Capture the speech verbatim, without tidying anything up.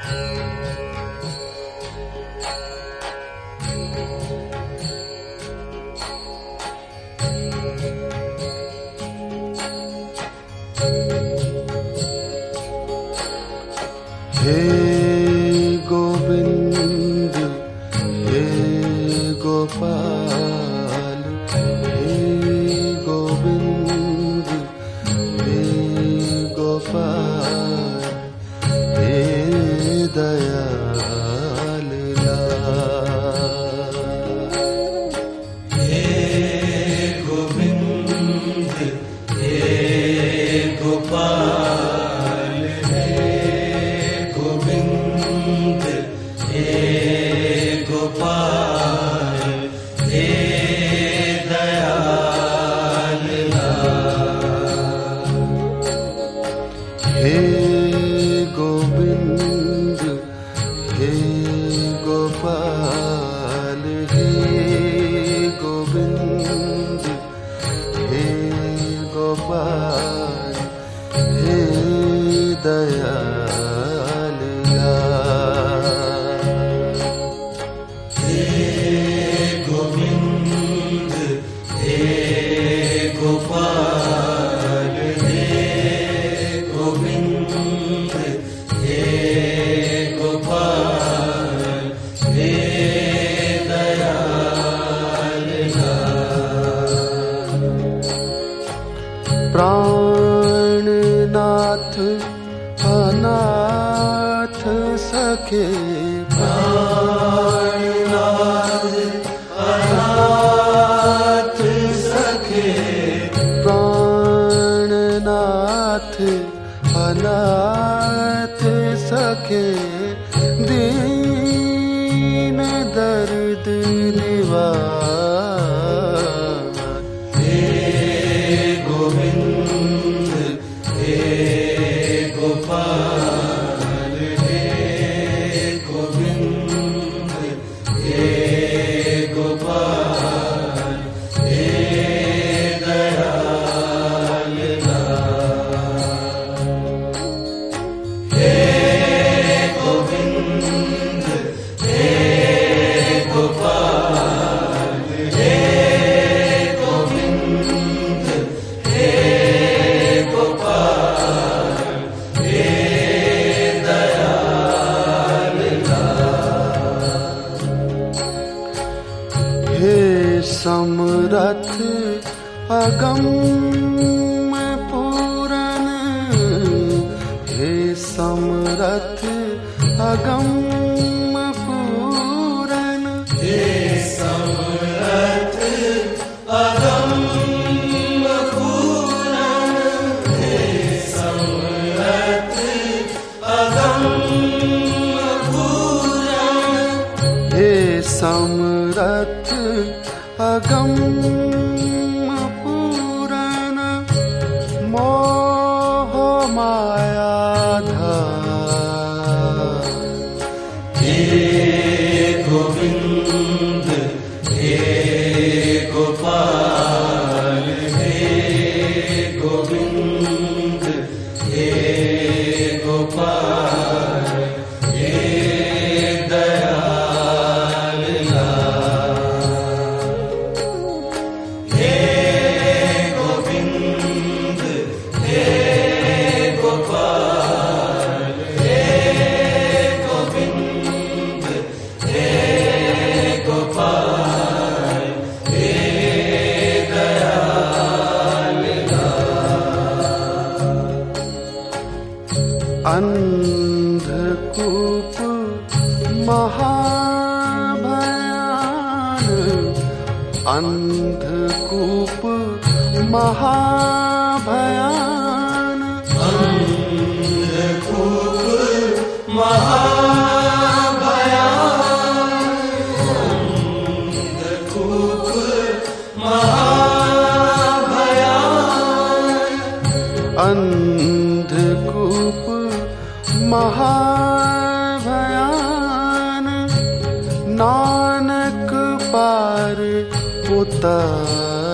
हे गोविंद हे गोपाल, हे गोविंद हे गोपाल, हे दयाल लाल। हे गोविंद हे गोपाल, हे गोविंद हे गोपाल, हे दयाल लाल। हे गोविंद हे गोपाल, हे गोविंद हे गोपाल, हे दयाल लाल। हे गोविंद हे गोपाल, हे गोविंद हे गोपाल, हे दयाल लाल। प्राणनाथ अनाथ सखे, प्राणनाथ अनाथ सखे, प्राणनाथ अनाथ सखे, दीन दर्द निवार। हे गोविंद हे गोपाल, हे गोविंद हे गोपाल, हे दयाल लाल। हे गोविंद हे गोपाल, हे गोविंद हे गोपाल, हे दयाल लाल। हे समरथ अगम पूरन, हे समरथ अगम पूरन, हे समरथ अगम पूरन, हे समरथ अगम पूरन, हे समरथ अगम पूरन, मोह माया धार। हे गोविंद हे गोपाल, हे गोविंद हे गोपाल, हे दयाल लाल। हे गोविंद हे गोपाल, हे गोविंद हे गोपाल, हे दयाल लाल। अंधकूप महाभयान, अंधकूप महाभयान, अंधकूप महाभयान, अंधकूप महाभयान, अंधकूप महाभयान, नानक पार उतार।